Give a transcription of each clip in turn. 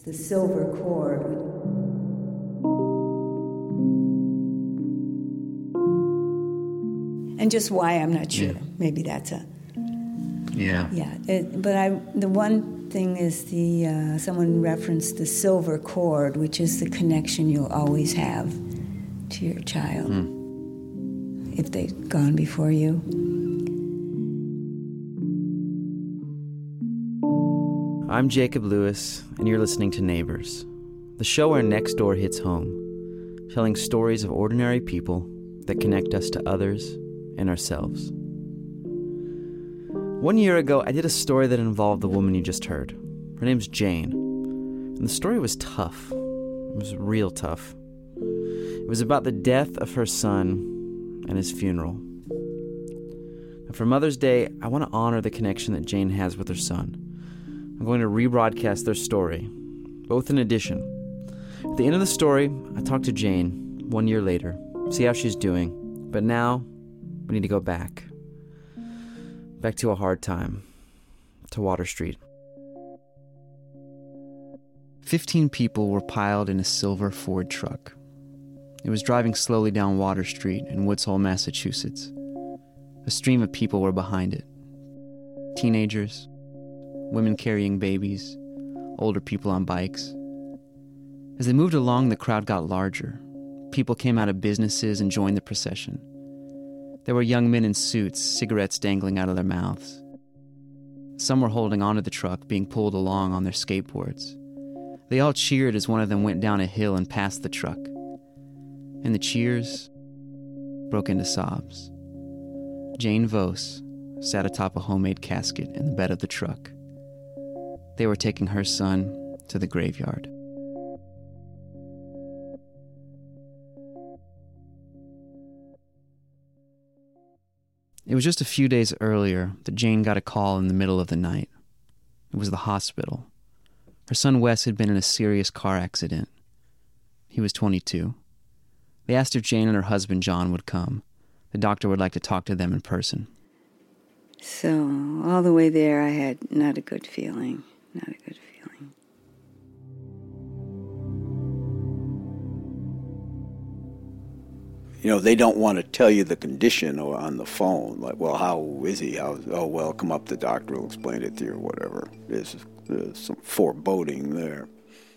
the silver cord. And just why, I'm not sure. Yeah. Maybe that's a... Yeah. Yeah. The one thing is someone referenced the silver cord, which is the connection you'll always have to your child if they've gone before you. I'm Jacob Lewis, and you're listening to Neighbors, the show where Next Door hits home, telling stories of ordinary people that connect us to others and ourselves. 1 year ago, I did a story that involved the woman you just heard. Her name's Jane, and the story was tough. It was real tough. It was about the death of her son and his funeral. And for Mother's Day, I want to honor the connection that Jane has with her son. I'm going to rebroadcast their story, both in addition. At the end of the story, I talked to Jane 1 year later, see how she's doing. But now, we need to go back to a hard time, to Water Street. 15 people were piled in a silver Ford truck. It was driving slowly down Water Street in Woods Hole, Massachusetts. A stream of people were behind it. Teenagers, women carrying babies, older people on bikes. As they moved along, the crowd got larger. People came out of businesses and joined the procession. There were young men in suits, cigarettes dangling out of their mouths. Some were holding onto the truck, being pulled along on their skateboards. They all cheered as one of them went down a hill and passed the truck. And the cheers broke into sobs. Jane Vos sat atop a homemade casket in the bed of the truck. They were taking her son to the graveyard. It was just a few days earlier that Jane got a call in the middle of the night. It was the hospital. Her son Wes had been in a serious car accident. He was 22. They asked if Jane and her husband John would come. The doctor would like to talk to them in person. So all the way there, I had not a good feeling. Not a good feeling. You know, they don't want to tell you the condition or on the phone. Like, well, how is he? Oh, well, come up, the doctor will explain it to you or whatever. There's some foreboding there.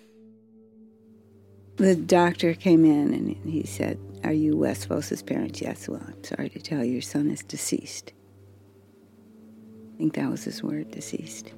The doctor came in and he said, "Are you Wes Vos's parents?" "Yes." "Well, I'm sorry to tell you, your son is deceased." I think that was his word, deceased.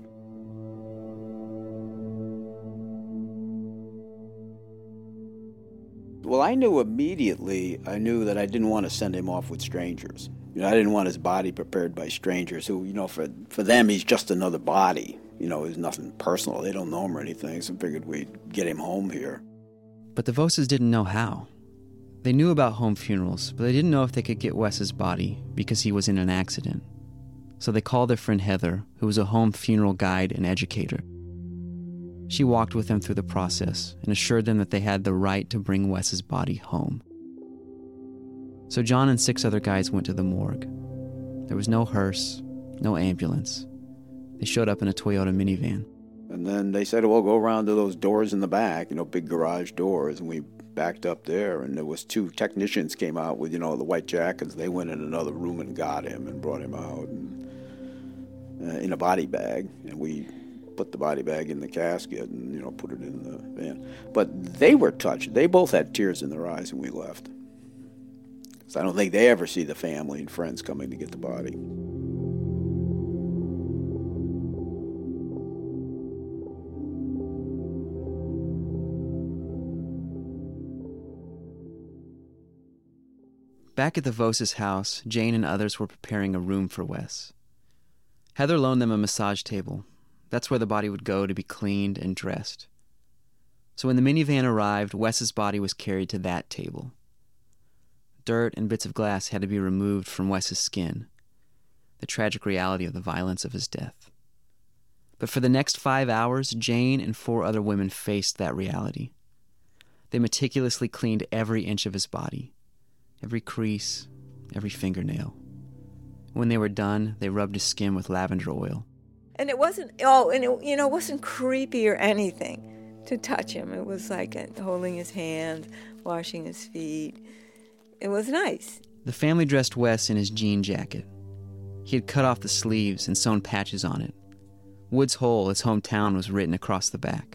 Well, I knew immediately, I knew that I didn't want to send him off with strangers. You know, I didn't want his body prepared by strangers who, you know, for them, he's just another body. You know, there's nothing personal. They don't know him or anything, so I figured we'd get him home here. But the Voses didn't know how. They knew about home funerals, but they didn't know if they could get Wes's body because he was in an accident. So they called their friend Heather, who was a home funeral guide and educator. She walked with them through the process and assured them that they had the right to bring Wes's body home. So John and 6 other guys went to the morgue. There was no hearse, no ambulance. They showed up in a Toyota minivan. And then they said, well, go around to those doors in the back, you know, big garage doors. And we backed up there, and there was 2 technicians came out with, you know, the white jackets. They went in another room and got him and brought him out in a body bag. And we put the body bag in the casket and, you know, put it in the van. But they were touched. They both had tears in their eyes when we left. So I don't think they ever see the family and friends coming to get the body. Back at the Voses' house, Jane and others were preparing a room for Wes. Heather loaned them a massage table. That's where the body would go to be cleaned and dressed. So when the minivan arrived, Wes's body was carried to that table. Dirt and bits of glass had to be removed from Wes's skin, the tragic reality of the violence of his death. But for the next 5 hours, Jane and 4 other women faced that reality. They meticulously cleaned every inch of his body, every crease, every fingernail. When they were done, they rubbed his skin with lavender oil. And it wasn't, it wasn't creepy or anything. to touch him. It was like holding his hand, washing his feet. It was nice. The family dressed Wes in his jean jacket. He had cut off the sleeves and sewn patches on it. Woods Hole, his hometown, was written across the back.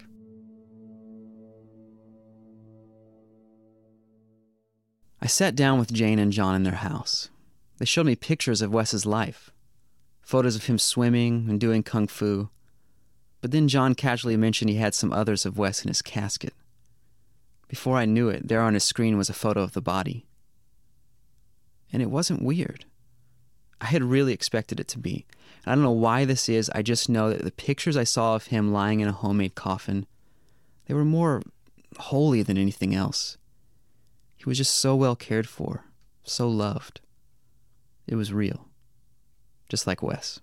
I sat down with Jane and John in their house. They showed me pictures of Wes's life, photos of him swimming and doing kung fu. But then John casually mentioned he had some others of Wes in his casket. Before I knew it, there on his screen was a photo of the body. And it wasn't weird. I had really expected it to be. I don't know why this is, I just know that the pictures I saw of him lying in a homemade coffin, they were more holy than anything else. He was just so well cared for, so loved. It was real. Just like Wes.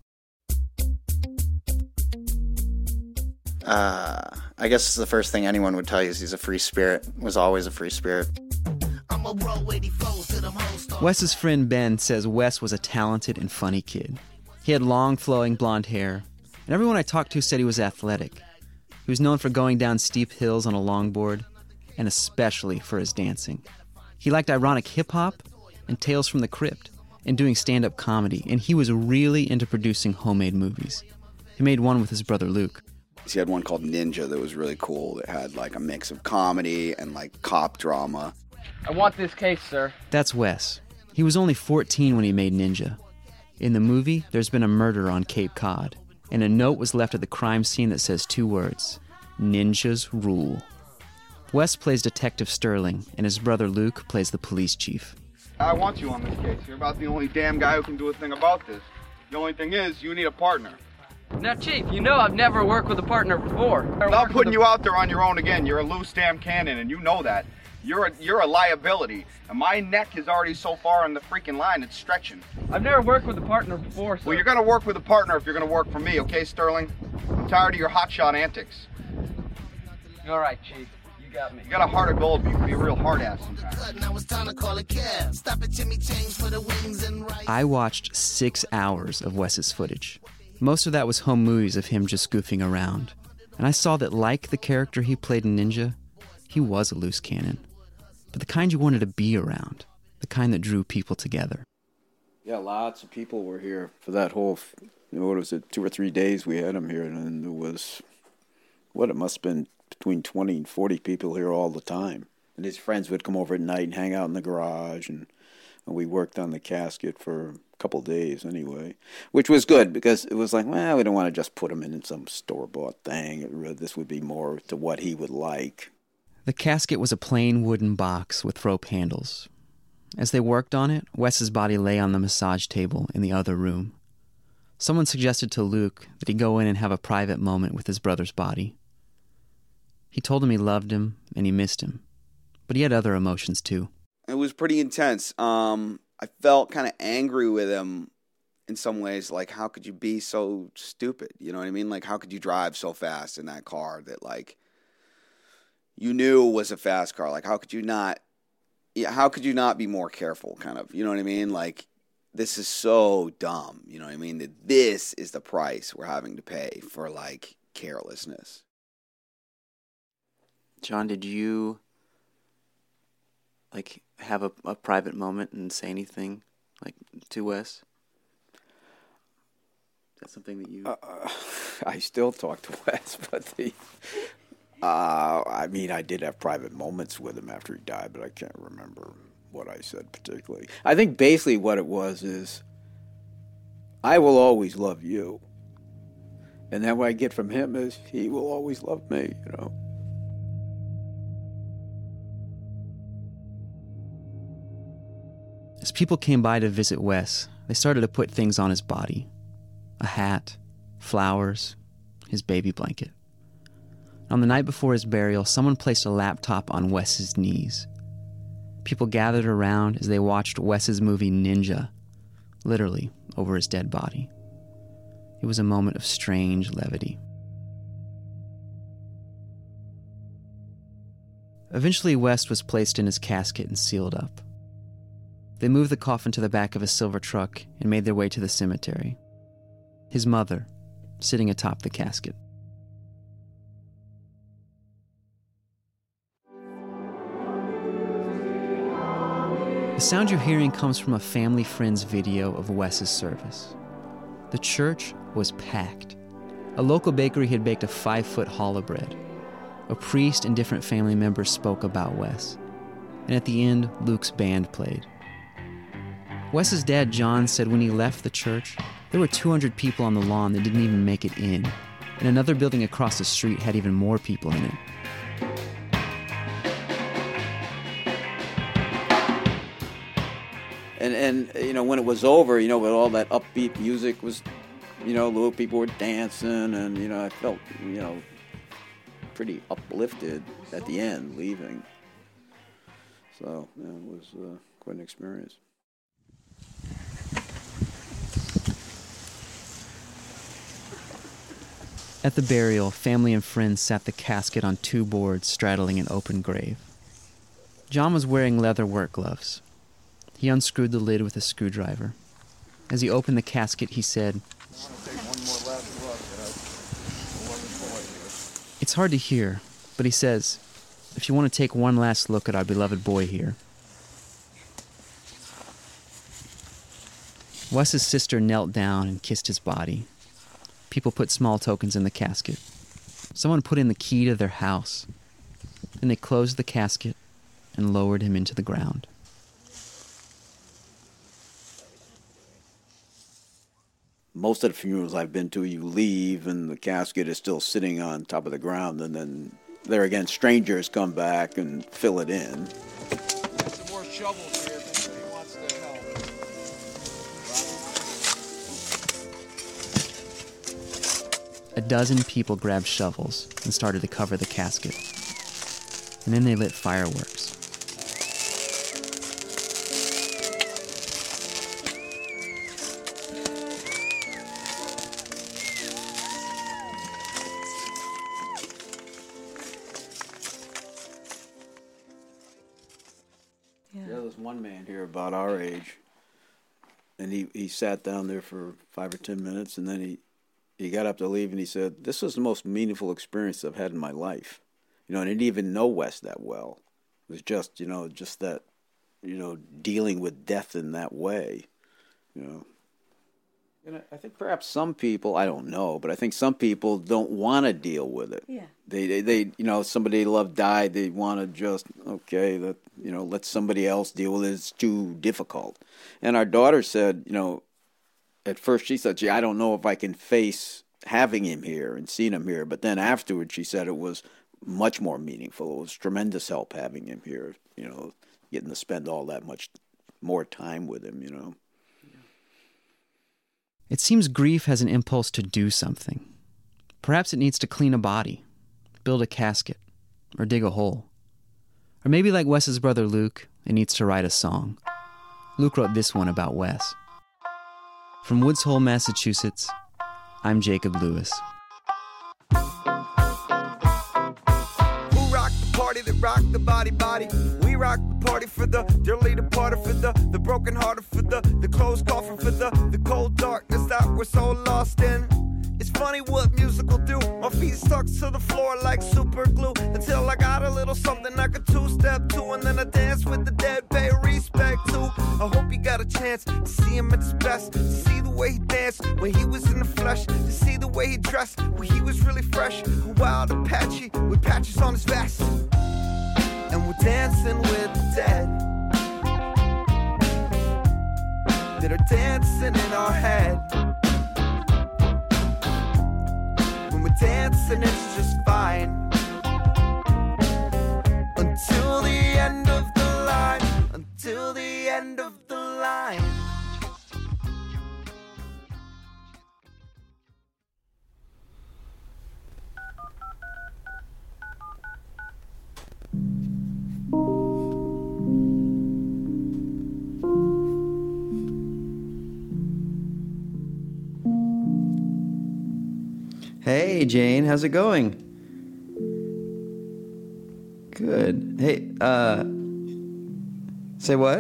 I guess the first thing anyone would tell you is he's a free spirit, was always a free spirit. Wes's friend Ben says Wes was a talented and funny kid. He had long, flowing blonde hair, and everyone I talked to said he was athletic. He was known for going down steep hills on a longboard, and especially for his dancing. He liked ironic hip-hop and Tales from the Crypt, and doing stand-up comedy, and he was really into producing homemade movies. He made one with his brother Luke. He had one called Ninja that was really cool. That had like a mix of comedy and like cop drama. I want this case, sir. That's Wes. He was only 14 when he made Ninja. In the movie, there's been a murder on Cape Cod, and a note was left at the crime scene that says 2 words: Ninjas rule. Wes plays Detective Sterling, and his brother Luke plays the police chief. I want you on this case. You're about the only damn guy who can do a thing about this. The only thing is, you need a partner. Now, Chief, you know I've never worked with a partner before. Without putting you out there on your own again, you're a loose damn cannon, and you know that. You're a liability, and my neck is already so far on the freaking line, it's stretching. I've never worked with a partner before, sir. Well, you're gonna work with a partner if you're gonna work for me, okay, Sterling? I'm tired of your hotshot antics. All right, Chief. You got me. You got a heart of gold, but you can be a real hard ass sometimes. I watched 6 hours of Wes's footage. Most of that was home movies of him just goofing around. And I saw that, like the character he played in Ninja, he was a loose cannon. But the kind you wanted to be around. The kind that drew people together. Yeah, lots of people were here for that whole, what was it, 2 or 3 days we had him here. And there was, it must have been between 20 and 40 people here all the time. And his friends would come over at night and hang out in the garage. And we worked on the casket for a couple of days anyway, which was good because it was like, well, we don't want to just put him in some store-bought thing. This would be more to what he would like. The casket was a plain wooden box with rope handles. As they worked on it, Wes's body lay on the massage table in the other room. Someone suggested to Luke that he go in and have a private moment with his brother's body. He told him he loved him and he missed him, but he had other emotions too. It was pretty intense. I felt kind of angry with him in some ways. Like, how could you be so stupid? You know what I mean? Like, how could you drive so fast in that car that, like, you knew was a fast car? Like, how could you not be more careful, kind of? You know what I mean? Like, this is so dumb. You know what I mean? That this is the price we're having to pay for, like, carelessness. John, did you, like, have a private moment and say anything, like, to Wes? That's something that you... I still talk to Wes, but I mean, I did have private moments with him after he died, but I can't remember what I said particularly. I think basically what it was is, I will always love you. And then what I get from him is, he will always love me, you know. As people came by to visit Wes, they started to put things on his body. A hat, flowers, his baby blanket. On the night before his burial, someone placed a laptop on Wes's knees. People gathered around as they watched Wes's movie Ninja, literally over his dead body. It was a moment of strange levity. Eventually, Wes was placed in his casket and sealed up. They moved the coffin to the back of a silver truck and made their way to the cemetery. His mother, sitting atop the casket. The sound you're hearing comes from a family friend's video of Wes's service. The church was packed. A local bakery had baked a 5-foot challah bread. A priest and different family members spoke about Wes. And at the end, Luke's band played. Wes's dad, John, said when he left the church, there were 200 people on the lawn that didn't even make it in. And another building across the street had even more people in it. And you know, when it was over, you know, with all that upbeat music was, you know, little people were dancing, and, you know, I felt, you know, pretty uplifted at the end, leaving. So, yeah, it was quite an experience. At the burial, family and friends sat the casket on 2 boards straddling an open grave. John was wearing leather work gloves. He unscrewed the lid with a screwdriver. As he opened the casket, he said, "It's hard to hear, but he says, if you want to take one last look at our beloved boy here." Wes's sister knelt down and kissed his body. People put small tokens in the casket. Someone put in the key to their house. Then they closed the casket and lowered him into the ground. Most of the funerals I've been to, you leave and the casket is still sitting on top of the ground, and then there again, strangers come back and fill it in. Some more shovels here if anybody wants to help. A dozen people grabbed shovels and started to cover the casket. And then they lit fireworks. There was one man here about our age, and he sat down there for 5 or 10 minutes, and then he got up to leave, and he said, "This was the most meaningful experience I've had in my life." You know, and I didn't even know Wes that well. It was just, you know, just that, you know, dealing with death in that way, you know. And I think perhaps some people, I don't know, but I think some people don't want to deal with it. Yeah. They you know, somebody they love died, they want to just, okay, you know, let somebody else deal with it. It's too difficult. And our daughter said, you know, at first she said, "Gee, I don't know if I can face having him here and seeing him here." But then afterwards she said it was much more meaningful. It was tremendous help having him here, you know, getting to spend all that much more time with him, you know. It seems grief has an impulse to do something. Perhaps it needs to clean a body, build a casket, or dig a hole. Or maybe like Wes's brother Luke, it needs to write a song. Luke wrote this one about Wes. From Woods Hole, Massachusetts, I'm Jacob Lewis. That rock the body. We rock the party for the dearly departed, for the broken hearted, for the closed coffin, for the cold darkness that we're so lost in. It's funny what music will do. My feet stuck to the floor like super glue, until I got a little something I could two-step to, and then I dance with the dead, pay respect to. I hope you got a chance to see him at his best, to see the way he danced when he was in the flesh, to see the way he dressed when he was really fresh, wild Apache with patches on his vest. And we're dancing with the dead that are dancing in our head. When we're dancing, it's just fine until the end of the line. Until the end of the line. Hey, Jane, how's it going? Good. Hey, say what?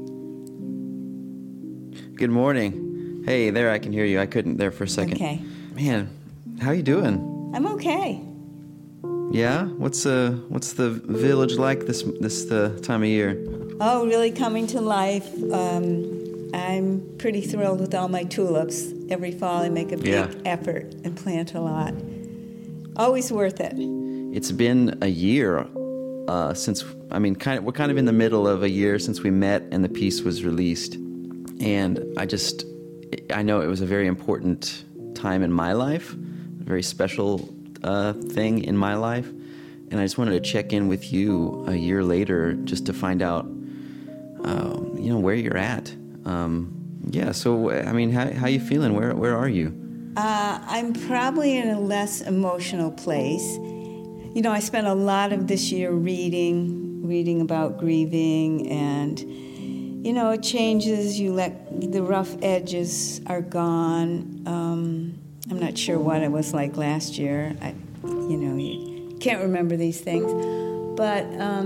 Good morning. Hey, there, I can hear you. I couldn't there for a second. Okay. Man, how you doing? I'm okay. Yeah? What's the village like this time of year? Oh, really coming to life. I'm pretty thrilled with all my tulips. Every fall I make a big effort and plant a lot. Always worth it. It's been a year since, we're kind of in the middle of a year since we met and the piece was released. And I know it was a very important time in my life, a very special thing in my life. And I just wanted to check in with you a year later just to find out, where you're at. So, how you feeling? Where are you? I'm probably in a less emotional place. I spent a lot of this year reading about grieving, and, it changes. You let the rough edges are gone. I'm not sure what it was like last year. You can't remember these things. But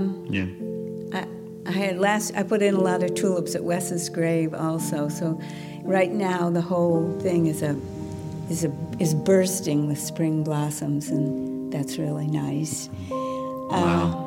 I put in a lot of tulips at Wes's grave also. So right now the whole thing is bursting with spring blossoms, and that's really nice. Wow.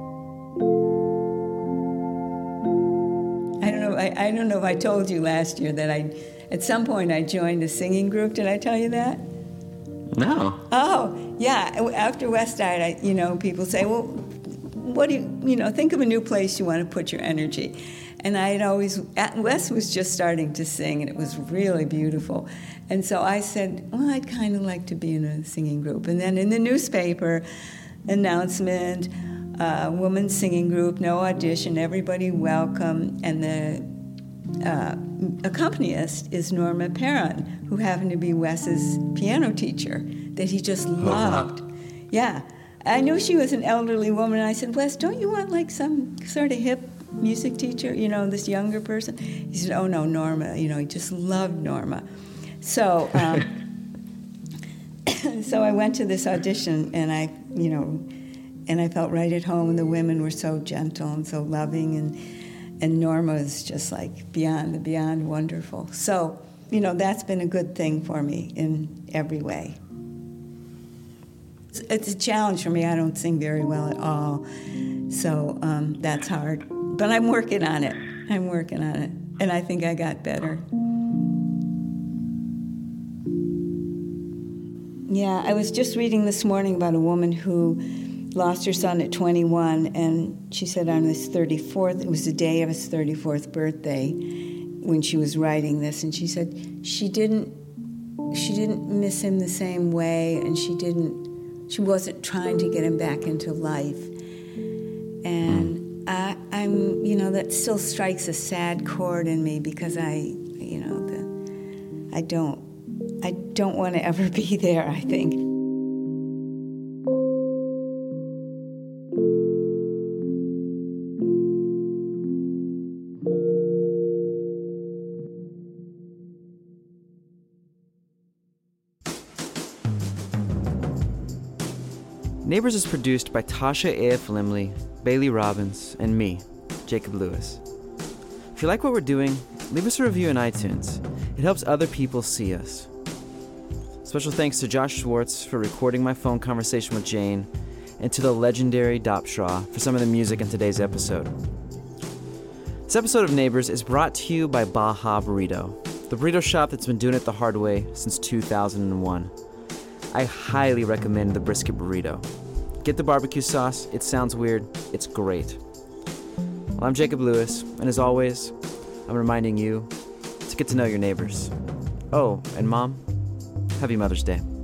I don't know if I told you last year that at some point I joined a singing group. Did I tell you that? No. Oh, yeah. After Wes died, people say, well, what do you think of a new place you want to put your energy? And Wes was just starting to sing, and it was really beautiful. And so I said, well, I'd kind of like to be in a singing group. And then in the newspaper announcement, women's singing group, no audition, everybody welcome. And the accompanist is Norma Perron, who happened to be Wes's piano teacher that he just loved. Yeah. I knew she was an elderly woman, and I said, Wes, don't you want like some sort of hip music teacher, this younger person? He said, oh no, Norma, he just loved Norma. So so I went to this audition, and I felt right at home, and the women were so gentle and so loving, and Norma was just like beyond wonderful. So, that's been a good thing for me in every way. It's a challenge for me. I don't sing very well at all, so that's hard. But I'm working on it. And I think I got better. Yeah, I was just reading this morning about a woman who lost her son at 21, and she said on his 34th, it was the day of his 34th birthday when she was writing this, and she said she didn't miss him the same way, and she wasn't trying to get him back into life. And that still strikes a sad chord in me, because I don't want to ever be there, I think. Neighbors is produced by Tasha A.F. Limley, Bailey Robbins, and me, Jacob Lewis. If you like what we're doing, leave us a review in iTunes. It helps other people see us. Special thanks to Josh Schwartz for recording my phone conversation with Jane, and to the legendary Dopshaw for some of the music in today's episode. This episode of Neighbors is brought to you by Baja Burrito, the burrito shop that's been doing it the hard way since 2001. I highly recommend the brisket burrito. Get the barbecue sauce. It sounds weird. It's great. Well, I'm Jacob Lewis, and as always, I'm reminding you to get to know your neighbors. Oh, and Mom, happy Mother's Day.